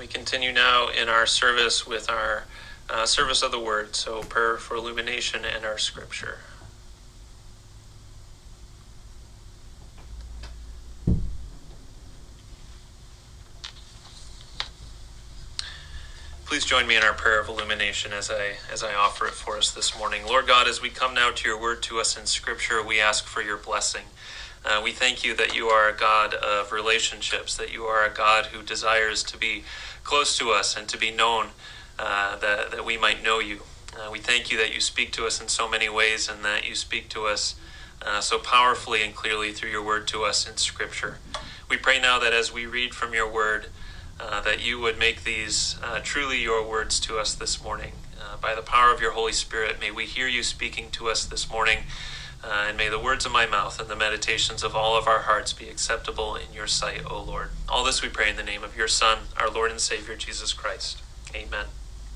We continue now in our service with our service of the Word, so prayer for illumination and our scripture. Please join me in our prayer of illumination as I offer it for us this morning. Lord God, as we come now to your word to us in Scripture, we ask for your blessing. We thank you that you are a God of relationships, that you are a God who desires to be close to us and to be known, that we might know you. We thank you that you speak to us in so many ways and that you speak to us so powerfully and clearly through your word to us in Scripture. We pray now that as we read from your word, that you would make these truly your words to us this morning. By the power of your Holy Spirit, may we hear you speaking to us this morning, and may the words of my mouth and the meditations of all of our hearts be acceptable in your sight, O Lord. All this we pray in the name of your Son, our Lord and Savior, Jesus Christ. Amen.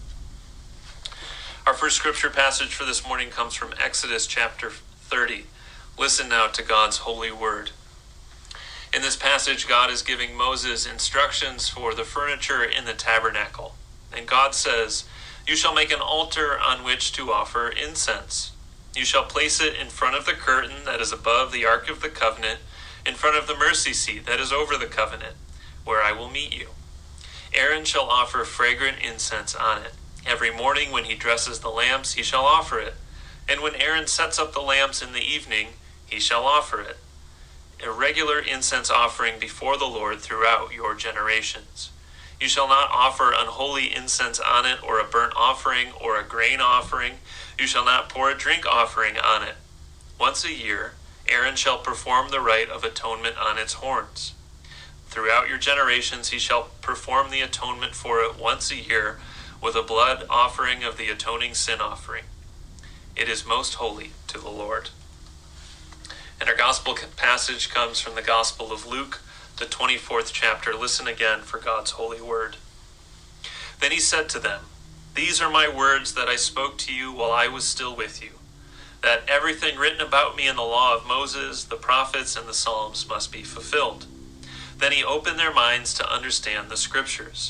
Our first scripture passage for this morning comes from Exodus chapter 30. Listen now to God's holy word. In this passage, God is giving Moses instructions for the furniture in the tabernacle. And God says, "You shall make an altar on which to offer incense. You shall place it in front of the curtain that is above the Ark of the Covenant, in front of the mercy seat that is over the covenant, where I will meet you. Aaron shall offer fragrant incense on it. Every morning when he dresses the lamps, he shall offer it. And when Aaron sets up the lamps in the evening, he shall offer it. A regular incense offering before the Lord throughout your generations. You shall not offer unholy incense on it, or a burnt offering, or a grain offering. You shall not pour a drink offering on it. Once a year, Aaron shall perform the rite of atonement on its horns. Throughout your generations, he shall perform the atonement for it once a year with a blood offering of the atoning sin offering. It is most holy to the Lord." And our gospel passage comes from the Gospel of Luke, the 24th chapter. Listen again for God's holy word. Then he said to them, "These are my words that I spoke to you while I was still with you, that everything written about me in the law of Moses, the prophets, and the Psalms must be fulfilled." Then he opened their minds to understand the scriptures.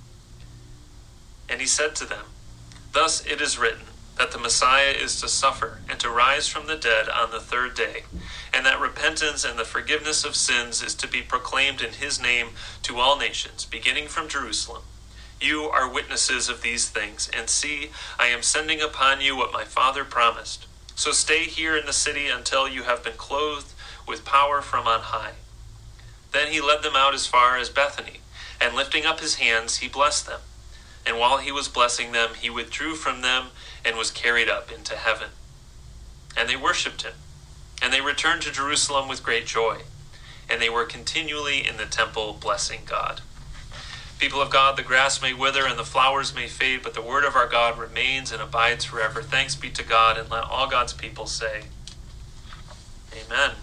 And he said to them, "Thus it is written, that the Messiah is to suffer and to rise from the dead on the third day, and that repentance and the forgiveness of sins is to be proclaimed in his name to all nations, beginning from Jerusalem. You are witnesses of these things, and see, I am sending upon you what my Father promised. So stay here in the city until you have been clothed with power from on high." Then he led them out as far as Bethany, and lifting up his hands, he blessed them. And while he was blessing them, he withdrew from them and was carried up into heaven. And they worshipped him. And they returned to Jerusalem with great joy. And they were continually in the temple blessing God. People of God, the grass may wither and the flowers may fade, but the word of our God remains and abides forever. Thanks be to God, and let all God's people say, Amen.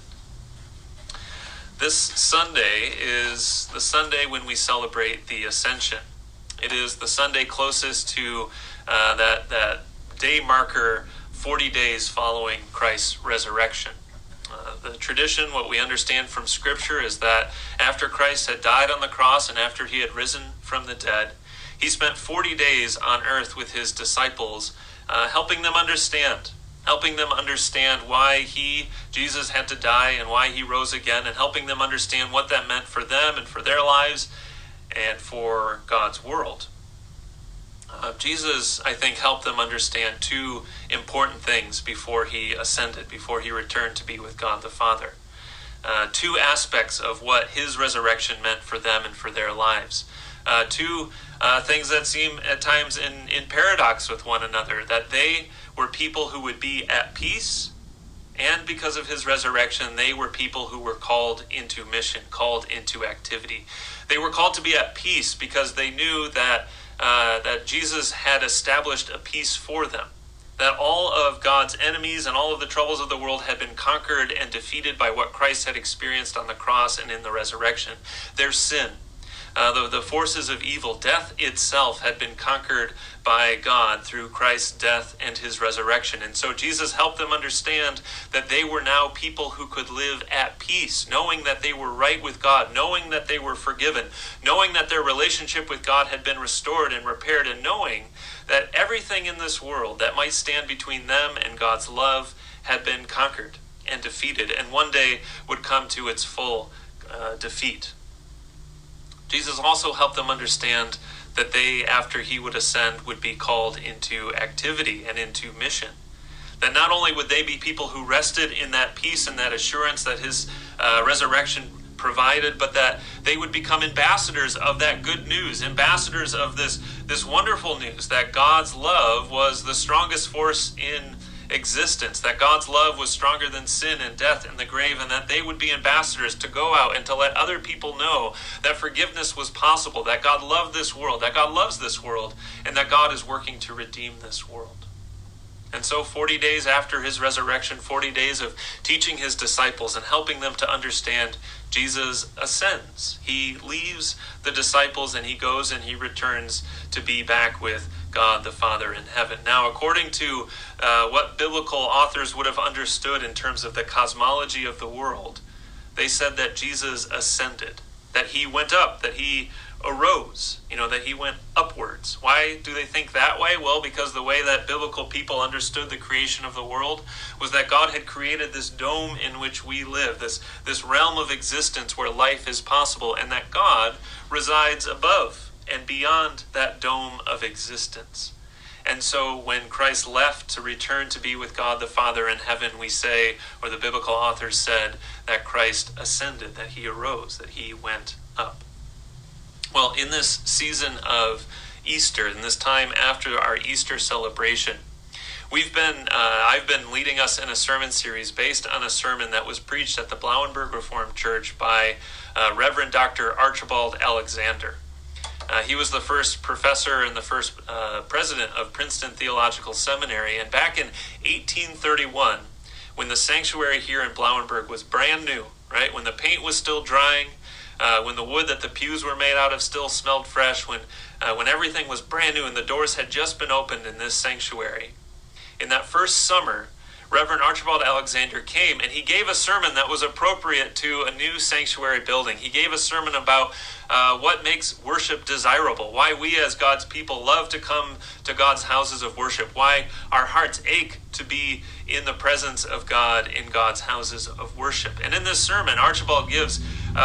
This Sunday is the Sunday when we celebrate the Ascension. It is the Sunday closest to that day marker 40 days following Christ's resurrection. The tradition, what we understand from Scripture, is that after Christ had died on the cross and after he had risen from the dead, he spent 40 days on earth with his disciples, helping them understand why Jesus had to die and why he rose again, and helping them understand what that meant for them and for their lives and for God's world. Jesus, I think, helped them understand two important things before he ascended, before he returned to be with God the Father. Two aspects of what his resurrection meant for them and for their lives. Two things that seem at times in paradox with one another, that they were people who would be at peace, and because of his resurrection, they were people who were called into mission, called into activity. They were called to be at peace because they knew that Jesus had established a peace for them, that all of God's enemies and all of the troubles of the world had been conquered and defeated by what Christ had experienced on the cross and in the resurrection. Their sin, the forces of evil. Death itself had been conquered by God through Christ's death and his resurrection. And so Jesus helped them understand that they were now people who could live at peace, knowing that they were right with God, knowing that they were forgiven, knowing that their relationship with God had been restored and repaired, and knowing that everything in this world that might stand between them and God's love had been conquered and defeated, and one day would come to its full defeat. Jesus also helped them understand that they, after he would ascend, would be called into activity and into mission. That not only would they be people who rested in that peace and that assurance that his resurrection provided, but that they would become ambassadors of that good news, ambassadors of this wonderful news that God's love was the strongest force in existence, that God's love was stronger than sin and death and the grave, and that they would be ambassadors to go out and to let other people know that forgiveness was possible, that God loved this world, that God loves this world, and that God is working to redeem this world. And so 40 days after his resurrection, 40 days of teaching his disciples and helping them to understand, Jesus ascends. He leaves the disciples and he goes and he returns to be back with God the Father in heaven. Now, according to what biblical authors would have understood in terms of the cosmology of the world, they said that Jesus ascended, that he went up, that he arose, that he went upwards. Why do they think that way? Well, because the way that biblical people understood the creation of the world was that God had created this dome in which we live, this realm of existence where life is possible, and that God resides above and beyond that dome of existence. And so when Christ left to return to be with God the Father in heaven, we say, or the biblical authors said, that Christ ascended, that he arose, that he went up. Well, in this season of Easter, in this time after our Easter celebration, I've been leading us in a sermon series based on a sermon that was preached at the Blauenberg Reformed Church by Reverend Dr. Archibald Alexander. He was the first professor and the first president of Princeton Theological Seminary. And back in 1831, when the sanctuary here in Blauenberg was brand new, right, when the paint was still drying, when the wood that the pews were made out of still smelled fresh, when everything was brand new and the doors had just been opened in this sanctuary, in that first summer, Reverend Archibald Alexander came and he gave a sermon that was appropriate to a new sanctuary building. He gave a sermon about what makes worship desirable, why we as God's people love to come to God's houses of worship, why our hearts ache to be in the presence of God in God's houses of worship. And in this sermon, Archibald gives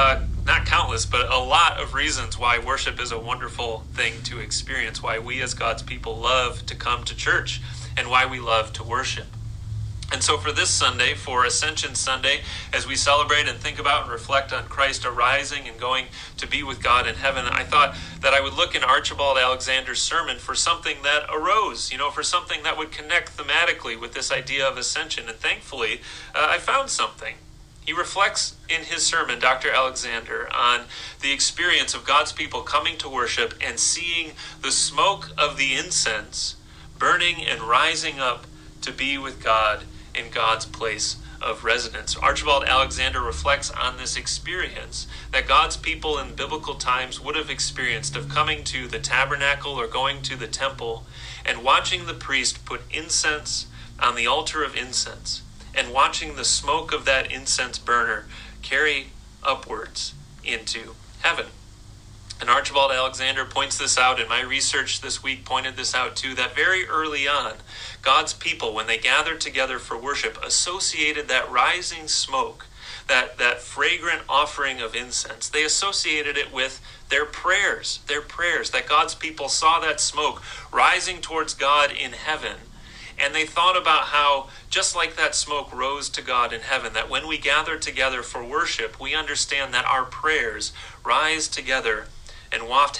not countless, but a lot of reasons why worship is a wonderful thing to experience, why we as God's people love to come to church, and why we love to worship. And so for this Sunday, for Ascension Sunday, as we celebrate and think about and reflect on Christ arising and going to be with God in heaven, I thought that I would look in Archibald Alexander's sermon for something that arose, for something that would connect thematically with this idea of ascension. And thankfully, I found something. He reflects in his sermon, Dr. Alexander, on the experience of God's people coming to worship and seeing the smoke of the incense burning and rising up to be with God in God's place of residence. Archibald Alexander reflects on this experience that God's people in biblical times would have experienced of coming to the tabernacle or going to the temple and watching the priest put incense on the altar of incense and watching the smoke of that incense burner carry upwards into heaven. And Archibald Alexander points this out, and my research this week pointed this out too, that very early on, God's people, when they gathered together for worship, associated that rising smoke, that fragrant offering of incense, they associated it with their prayers, that God's people saw that smoke rising towards God in heaven. And they thought about how, just like that smoke rose to God in heaven, that when we gather together for worship, we understand that our prayers rise together and waft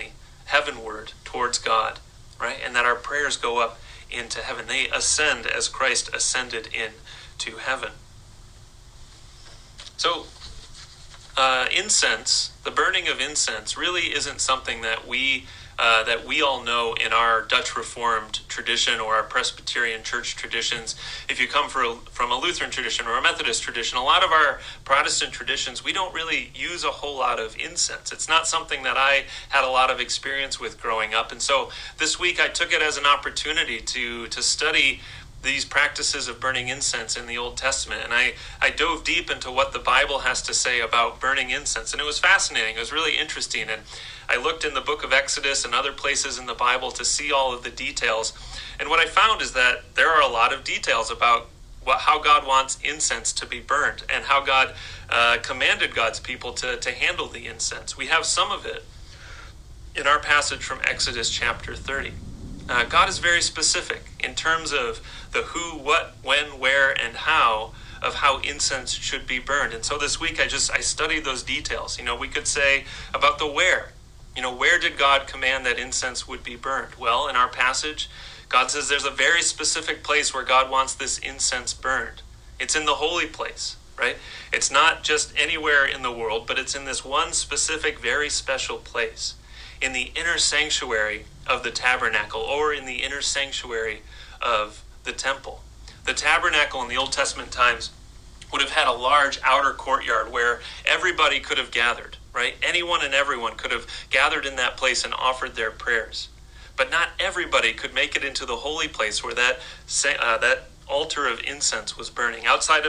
heavenward towards God, right? And that our prayers go up into heaven. They ascend as Christ ascended into heaven. So, incense, the burning of incense, really isn't something that we that we all know in our Dutch Reformed tradition or our Presbyterian church traditions. If you come from a Lutheran tradition or a Methodist tradition, a lot of our Protestant traditions, we don't really use a whole lot of incense. It's not something that I had a lot of experience with growing up. And so this week I took it as an opportunity to study these practices of burning incense in the Old Testament. And I dove deep into what the Bible has to say about burning incense. And it was fascinating. It was really interesting. And I looked in the book of Exodus and other places in the Bible to see all of the details. And what I found is that there are a lot of details about how God wants incense to be burned and how God commanded God's people to handle the incense. We have some of it in our passage from Exodus chapter 30. God is very specific in terms of the who, what, when, where, and how of how incense should be burned. And so this week I studied those details. We could say about the where. Where did God command that incense would be burned? Well, in our passage, God says there's a very specific place where God wants this incense burned. It's in the holy place, right? It's not just anywhere in the world, but it's in this one specific, very special place, in the inner sanctuary of the tabernacle, or in the inner sanctuary of the temple. The tabernacle in the Old Testament times would have had a large outer courtyard where everybody could have gathered, right? Anyone and everyone could have gathered in that place and offered their prayers. But not everybody could make it into the holy place where that altar of incense was burning.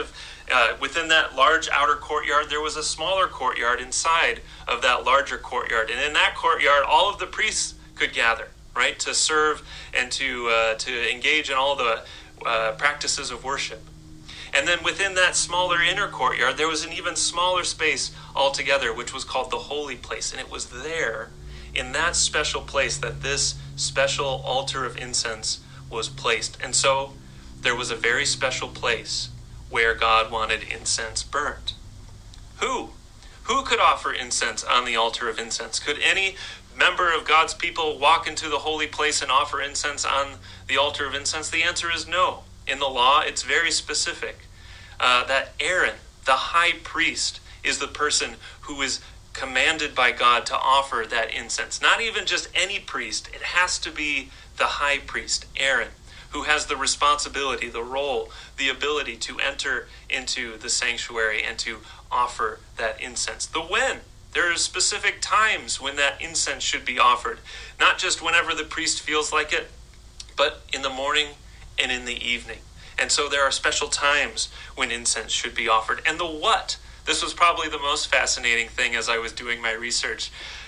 Within that large outer courtyard, there was a smaller courtyard inside of that larger courtyard. And in that courtyard, all of the priests could gather, right, to serve and to engage in all the practices of worship. And then within that smaller inner courtyard, there was an even smaller space altogether, which was called the holy place. And it was there, in that special place, that this special altar of incense was placed. And so there was a very special place where God wanted incense burned. Who could offer incense on the altar of incense? Could any member of God's people walk into the holy place and offer incense on the altar of incense? The answer is no. In the law, it's very specific that Aaron, the high priest, is the person who is commanded by God to offer that incense. Not even just any priest. It has to be the high priest, Aaron, who has the responsibility, the role, the ability to enter into the sanctuary and to offer that incense. The when. There are specific times when that incense should be offered. Not just whenever the priest feels like it, but in the morning and in the evening. And so there are special times when incense should be offered. And the what. This was probably the most fascinating thing as I was doing my research.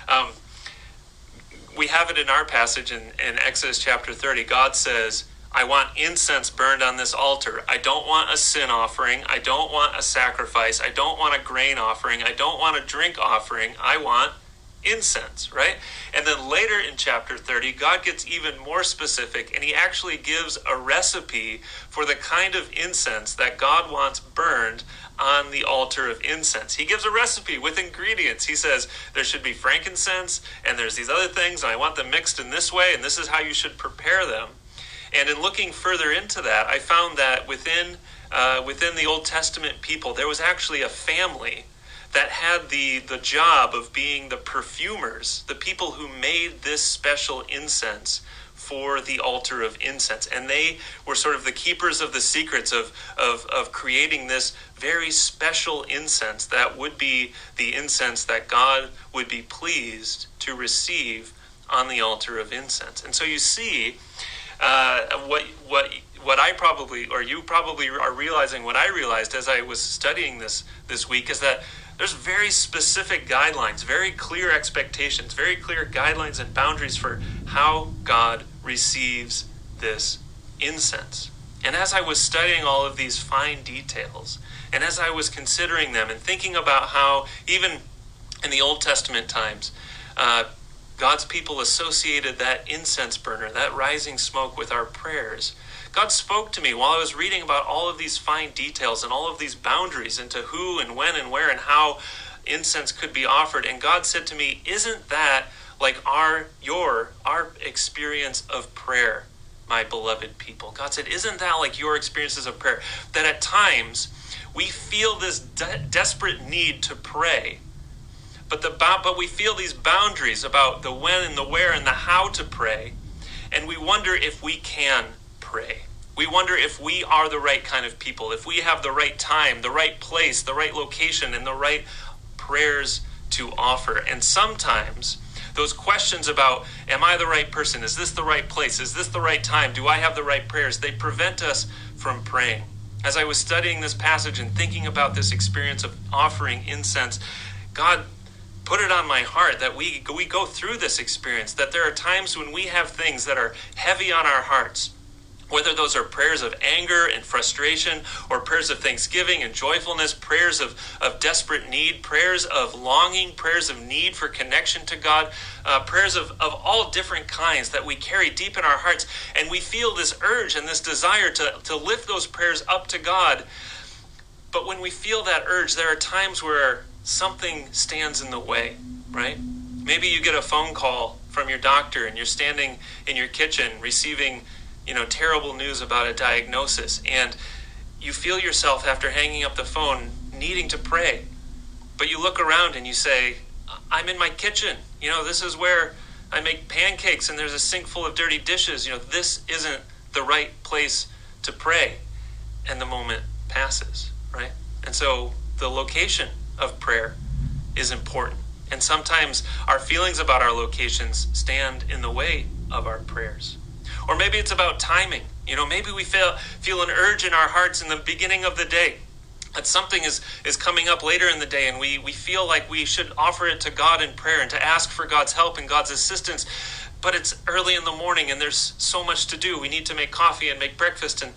We have it in our passage in Exodus chapter 30. God says, I want incense burned on this altar. I don't want a sin offering. I don't want a sacrifice. I don't want a grain offering. I don't want a drink offering. I want incense, right? And then later in chapter 30, God gets even more specific, and he actually gives a recipe for the kind of incense that God wants burned on the altar of incense. He gives a recipe with ingredients. He says there should be frankincense, and there's these other things, and I want them mixed in this way, and this is how you should prepare them. And in looking further into that, I found that within the Old Testament people, there was actually a family that had the job of being the perfumers, the people who made this special incense for the altar of incense. And they were sort of the keepers of the secrets of creating this very special incense that would be the incense that God would be pleased to receive on the altar of incense. And so you see what I probably, or you probably are realizing, what I realized as I was studying this week, is that there's very specific guidelines, very clear expectations, very clear guidelines and boundaries for how God receives this incense. And as I was studying all of these fine details, and as I was considering them and thinking about how even in the Old Testament times, God's people associated that incense burner, that rising smoke, with our prayers, God spoke to me while I was reading about all of these fine details and all of these boundaries into who and when and where and how incense could be offered. And God said to me, isn't that like our experience of prayer, my beloved people? God said, isn't that like your experiences of prayer? That at times we feel this desperate need to pray, But we feel these boundaries about the when and the where and the how to pray, and we wonder if we can pray. We wonder if we are the right kind of people, if we have the right time, the right place, the right location, and the right prayers to offer. And sometimes those questions about, am I the right person? Is this the right place? Is this the right time? Do I have the right prayers? They prevent us from praying. As I was studying this passage and thinking about this experience of offering incense, God put it on my heart that we go through this experience, that there are times when we have things that are heavy on our hearts, whether those are prayers of anger and frustration, or prayers of thanksgiving and joyfulness, prayers of desperate need, prayers of longing, prayers of need for connection to God, prayers of all different kinds that we carry deep in our hearts. And we feel this urge and this desire to lift those prayers up to God. But when we feel that urge, there are times where something stands in the way, right? Maybe you get a phone call from your doctor and you're standing in your kitchen receiving terrible news about a diagnosis, and you feel yourself, after hanging up the phone, needing to pray. But you look around and you say, I'm in my kitchen. This is where I make pancakes and there's a sink full of dirty dishes. This isn't the right place to pray. And the moment passes, right? And so the location of prayer is important. And sometimes our feelings about our locations stand in the way of our prayers. Or maybe it's about timing. Maybe we feel an urge in our hearts in the beginning of the day that something is coming up later in the day, and we feel like we should offer it to God in prayer and to ask for God's help and God's assistance. But it's early in the morning and there's so much to do. We need to make coffee and make breakfast, and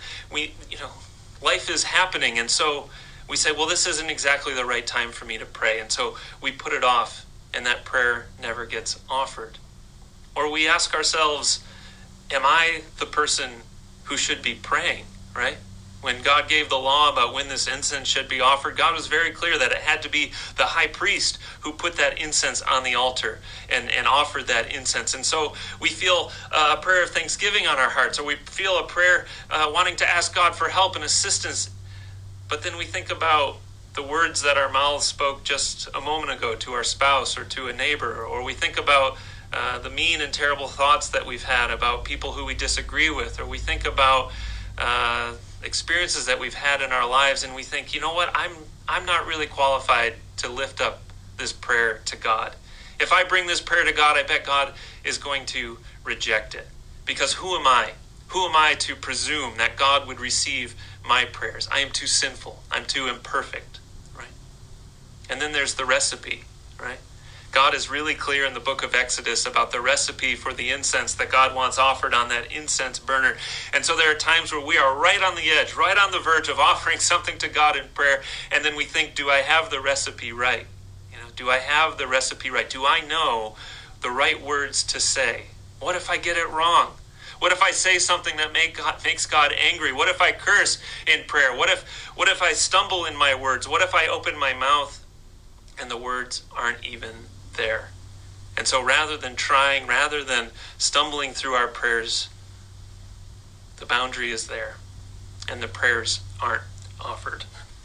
life is happening. And so we say, well, this isn't exactly the right time for me to pray. And so we put it off, and that prayer never gets offered. Or we ask ourselves, am I the person who should be praying, right? When God gave the law about when this incense should be offered, God was very clear that it had to be the high priest who put that incense on the altar and offered that incense. And so we feel a prayer of thanksgiving on our hearts, or we feel a prayer wanting to ask God for help and assistance. But then we think about the words that our mouths spoke just a moment ago to our spouse or to a neighbor, or we think about the mean and terrible thoughts that we've had about people who we disagree with, or we think about experiences that we've had in our lives, and we think, you know what, I'm not really qualified to lift up this prayer to God. If I bring this prayer to God, I bet God is going to reject it. Because who am I? Who am I to presume that God would receive my prayers? I am too sinful. I'm too imperfect, right? And then there's the recipe, right? God is really clear in the book of Exodus about the recipe for the incense that God wants offered on that incense burner. And so there are times where we are right on the edge, right on the verge of offering something to God in prayer, and then we think, do I have the recipe right? Do I have the recipe right? Do I know the right words to say? What if I get it wrong? What if I say something that makes God angry? What if I curse in prayer? What if I stumble in my words? What if I open my mouth and the words aren't even there? And so rather than stumbling through our prayers, the boundary is there and the prayers aren't offered.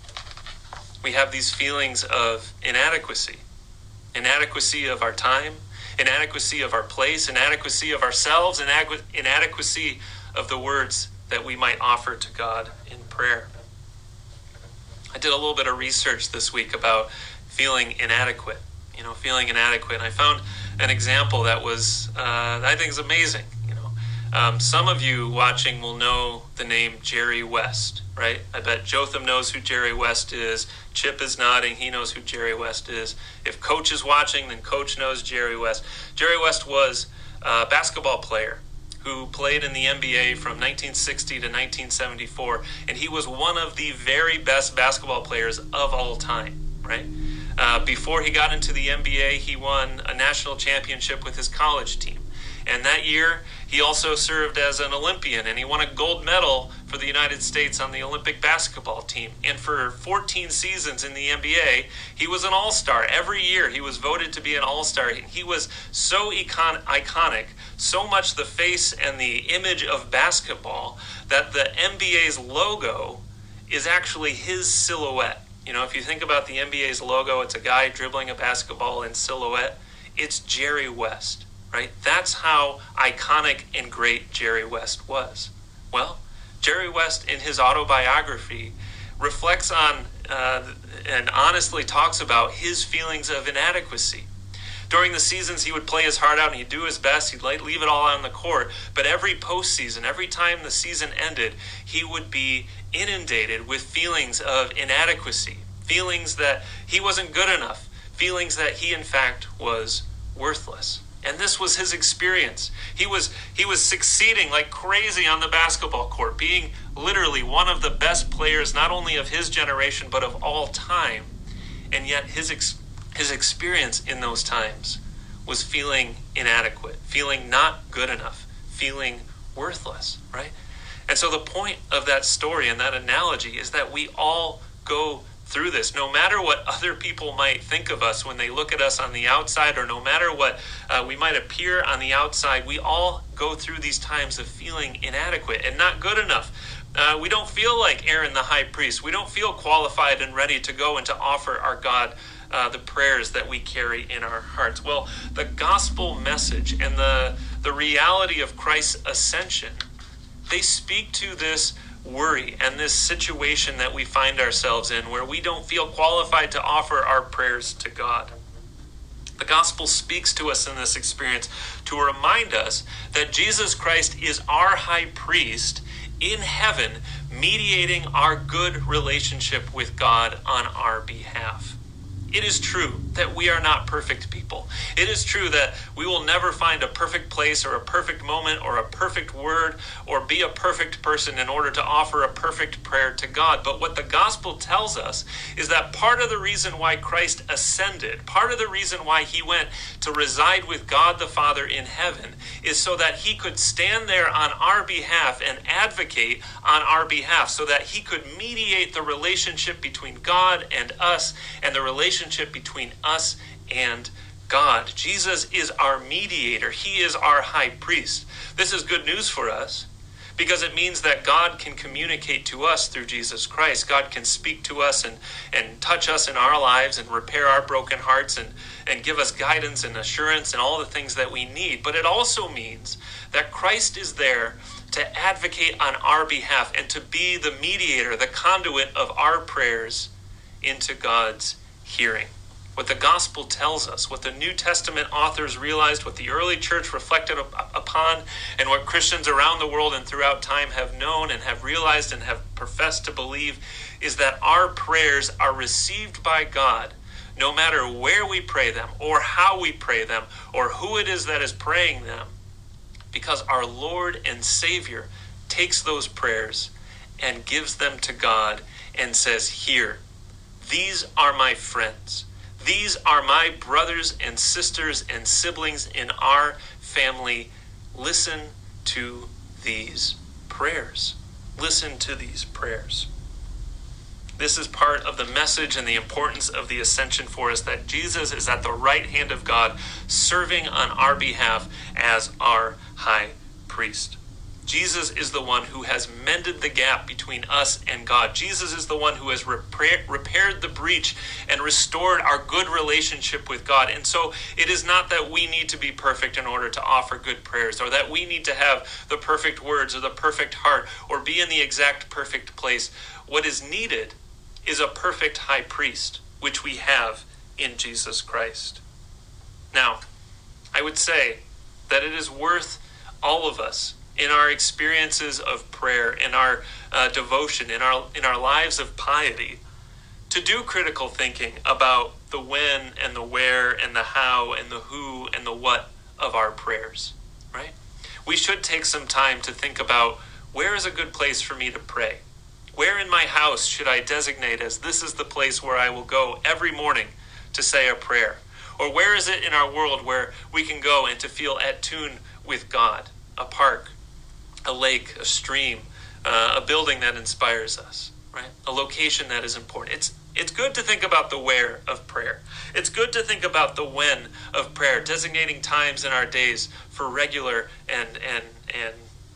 We have these feelings of inadequacy of our time, inadequacy of our place, inadequacy of ourselves, inadequacy of the words that we might offer to God in prayer. I did a little bit of research this week about feeling inadequate. And I found an example that was, I think is amazing. Some of you watching will know the name Jerry West, right? I bet Jotham knows who Jerry West is. Chip is nodding. He knows who Jerry West is. If Coach is watching, then Coach knows Jerry West. Jerry West was a basketball player who played in the NBA from 1960 to 1974, and he was one of the very best basketball players of all time, right? Before he got into the NBA, he won a national championship with his college team. And that year, he also served as an Olympian, and he won a gold medal for the United States on the Olympic basketball team. And for 14 seasons in the NBA, he was an all-star. Every year, he was voted to be an all-star. He was so iconic, so much the face and the image of basketball, that the NBA's logo is actually his silhouette. You know, if you think about the NBA's logo, it's a guy dribbling a basketball in silhouette. It's Jerry West, right? That's how iconic and great Jerry West was. Well, Jerry West, in his autobiography, reflects on and honestly talks about his feelings of inadequacy. During the seasons, he would play his heart out and he'd do his best. He'd leave it all on the court. But every postseason, every time the season ended, he would be inundated with feelings of inadequacy, feelings that he wasn't good enough, feelings that he, in fact, was worthless. And this was his experience. He was succeeding like crazy on the basketball court, being literally one of the best players, not only of his generation, but of all time. And yet his experience in those times was feeling inadequate, feeling not good enough, feeling worthless, right? And so the point of that story and that analogy is that we all go through this, no matter what other people might think of us when they look at us on the outside, or no matter what we might appear on the outside. We all go through these times of feeling inadequate and not good enough. We don't feel like Aaron the high priest. We don't feel qualified and ready to go and to offer our God the prayers that we carry in our hearts. Well, the gospel message and the reality of Christ's ascension, they speak to this worry and this situation that we find ourselves in, where we don't feel qualified to offer our prayers to God. The gospel speaks to us in this experience to remind us that Jesus Christ is our high priest in heaven, mediating our good relationship with God on our behalf. It is true that we are not perfect people. It is true that we will never find a perfect place or a perfect moment or a perfect word or be a perfect person in order to offer a perfect prayer to God. But what the gospel tells us is that part of the reason why Christ ascended, part of the reason why he went to reside with God the Father in heaven, is so that he could stand there on our behalf and advocate on our behalf, so that he could mediate the relationship between God and us and the relationship between us and God. Jesus is our mediator. He is our high priest. This is good news for us because it means that God can communicate to us through Jesus Christ. God can speak to us and touch us in our lives and repair our broken hearts and give us guidance and assurance and all the things that we need. But it also means that Christ is there to advocate on our behalf and to be the mediator, the conduit of our prayers into God's hearing. What the gospel tells us, what the New Testament authors realized, what the early church reflected upon, and what Christians around the world and throughout time have known and have realized and have professed to believe, is that our prayers are received by God no matter where we pray them or how we pray them or who it is that is praying them, because our Lord and Savior takes those prayers and gives them to God and says, "Here, these are my friends. These are my brothers and sisters and siblings in our family. Listen to these prayers. Listen to these prayers." This is part of the message and the importance of the ascension for us, that Jesus is at the right hand of God, serving on our behalf as our high priest. Jesus is the one who has mended the gap between us and God. Jesus is the one who has repaired the breach and restored our good relationship with God. And so it is not that we need to be perfect in order to offer good prayers, or that we need to have the perfect words or the perfect heart or be in the exact perfect place. What is needed is a perfect high priest, which we have in Jesus Christ. Now, I would say that it is worth all of us, in our experiences of prayer, in our devotion, in our lives of piety, to do critical thinking about the when and the where and the how and the who and the what of our prayers, right? We should take some time to think about, where is a good place for me to pray? Where in my house should I designate as this is the place where I will go every morning to say a prayer? Or where is it in our world where we can go and to feel at tune with God? A park, a lake, a stream, a building that inspires us, right? A location that is important. It's good to think about the where of prayer. It's good to think about the when of prayer, designating times in our days for regular and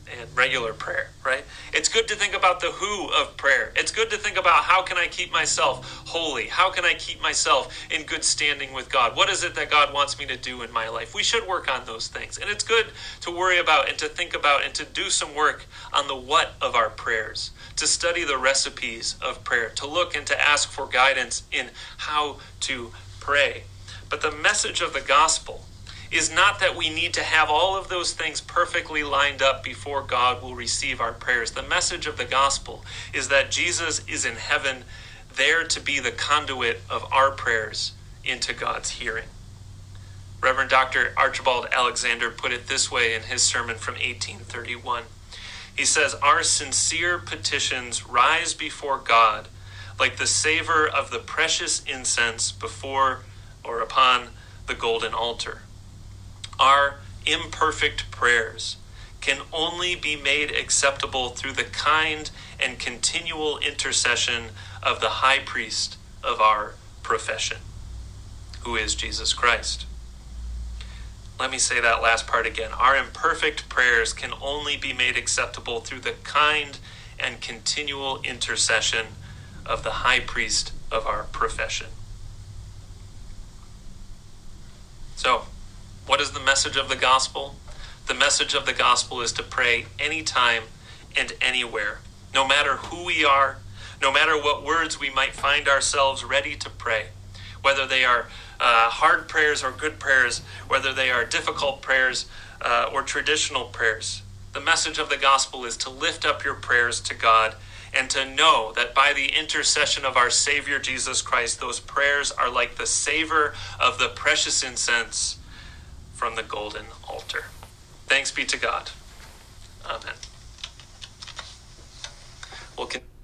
and regular prayer, right? It's good to think about the who of prayer. It's good to think about how can I keep myself holy? How can I keep myself in good standing with God? What is it that God wants me to do in my life? We should work on those things. And it's good to worry about and to think about and to do some work on the what of our prayers, to study the recipes of prayer, to look and to ask for guidance in how to pray. But the message of the gospel is not that we need to have all of those things perfectly lined up before God will receive our prayers. The message of the gospel is that Jesus is in heaven, there to be the conduit of our prayers into God's hearing. Reverend Dr. Archibald Alexander put it this way in his sermon from 1831. He says, "Our sincere petitions rise before God like the savor of the precious incense before or upon the golden altar. Our imperfect prayers can only be made acceptable through the kind and continual intercession of the high priest of our profession, who is Jesus Christ." Let me say that last part again. Our imperfect prayers can only be made acceptable through the kind and continual intercession of the high priest of our profession. So, what is the message of the gospel? The message of the gospel is to pray anytime and anywhere, no matter who we are, no matter what words we might find ourselves ready to pray, whether they are hard prayers or good prayers, whether they are difficult prayers or traditional prayers. The message of the gospel is to lift up your prayers to God and to know that by the intercession of our Savior Jesus Christ, those prayers are like the savor of the precious incense from the golden altar. Thanks be to God. Amen. We'll continue.